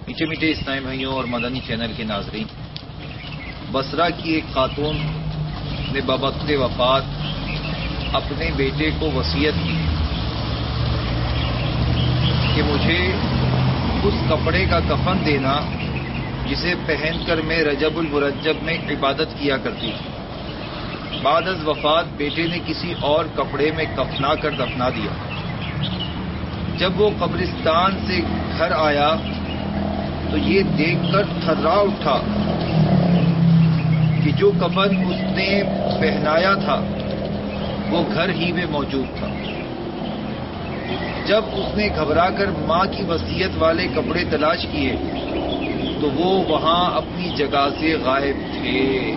میٹھے میٹھے اسلامی بھائیوں اور مدنی چینل کے ناظرین، بصرہ کی ایک خاتون نے بوقت وفات اپنے بیٹے کو وصیت کی کہ مجھے اس کپڑے کا کفن دینا جسے پہن کر میں رجب المرجب میں عبادت کیا کرتی تھی۔ بعد از وفات بیٹے نے کسی اور کپڑے میں کفنا کر دفنا دیا۔ جب وہ قبرستان سے گھر آیا تو یہ دیکھ کر تھرا اٹھا کہ جو کفن اس نے پہنایا تھا وہ گھر ہی میں موجود تھا۔ جب اس نے گھبرا کر ماں کی وصیت والے کپڑے تلاش کیے تو وہ وہاں اپنی جگہ سے غائب تھے۔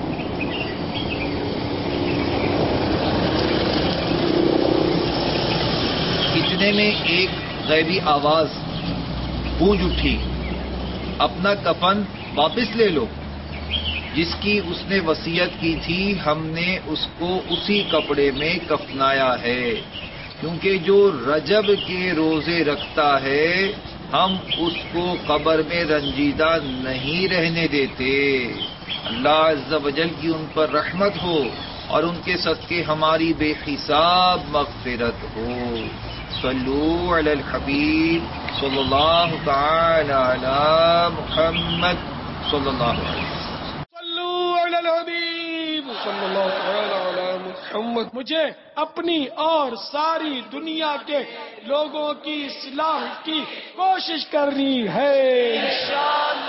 اتنے میں ایک غیبی آواز گونج اٹھی، اپنا کفن واپس لے لو۔ جس کی اس نے وصیت کی تھی ہم نے اس کو اسی کپڑے میں کفنایا ہے، کیونکہ جو رجب کے روزے رکھتا ہے ہم اس کو قبر میں رنجیدہ نہیں رہنے دیتے۔ اللہ عز و جل کی ان پر رحمت ہو اور ان کے صدقے ہماری بے حساب مغفرت ہو۔ صلو علی الحبیب صلی اللہ تعالی علی محمد صلی اللہ علیہ وسلم۔ صلو علی الحبیب صلی اللہ تعالی علی محمد۔ مجھے اپنی اور ساری دنیا کے لوگوں کی اصلاح کی کوشش کرنی ہے انشاءاللہ۔